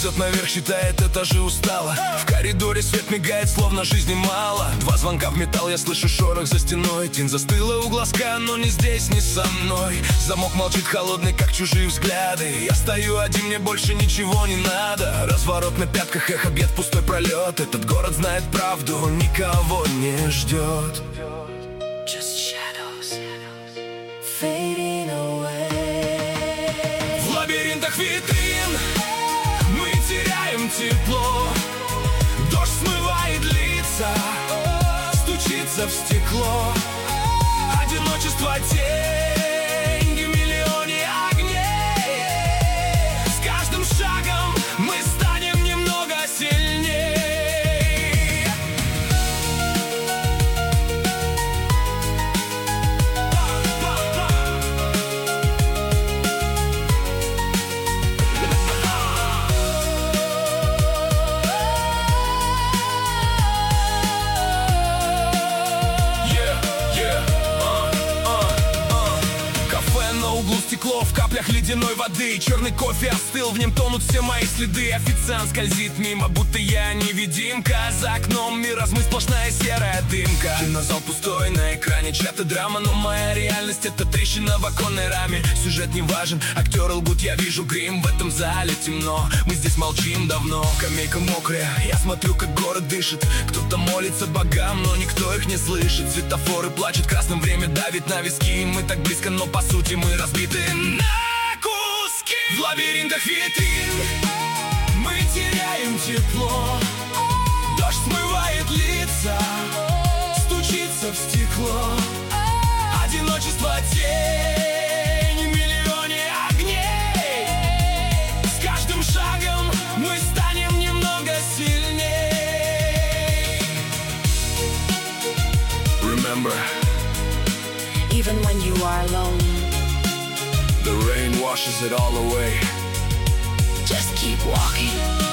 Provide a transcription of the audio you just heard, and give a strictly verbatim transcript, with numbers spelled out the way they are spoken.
ползет наверх, считает этажи устало. В коридоре свет мигает, словно жизни мало. Два звонка в металл, я слышу шорох за стеной. Тень застыла у глазка, но не здесь, не со мной. Замок молчит холодный, как чужие взгляды. Я стою один, мне больше ничего не надо. Разворот на пятках, эхо бьет в пустой пролет. Этот город знает правду, никого не ждет. Just shadows fading away. В лабиринтах витрин мы теряем тепло. Дождь смывает лица, стучится в стекло. Одиночество тень в миллионе огней. С каждым шагом мы станем немного сильнее. Стекло в каплях ледяной воды. Черный кофе остыл, в нем тонут все мои следы. Официант скользит мимо, будто я невидимка. За окном мир размыт, сплошная серая дымка. Кинозал пустой, на экране чья-то драма. Но моя реальность — это трещина в оконной раме. Сюжет не важен, актеры лгут, я вижу грим. В этом зале темно, мы здесь молчим давно. Скамейка мокрая, я смотрю, как город дышит. Кто-то молится богам, но никто их не слышит. Светофоры плачут, красным время давит на виски. Мы так близко, но по сути мы разбиты на куски. В лабиринтах витрин мы теряем тепло. Дождь смывает лица, стучится в стекло. Одиночество тень в миллионе огней. С каждым шагом мы станем немного сильней. Remember, even when you are alone, the rain washes it all away. just keep walking.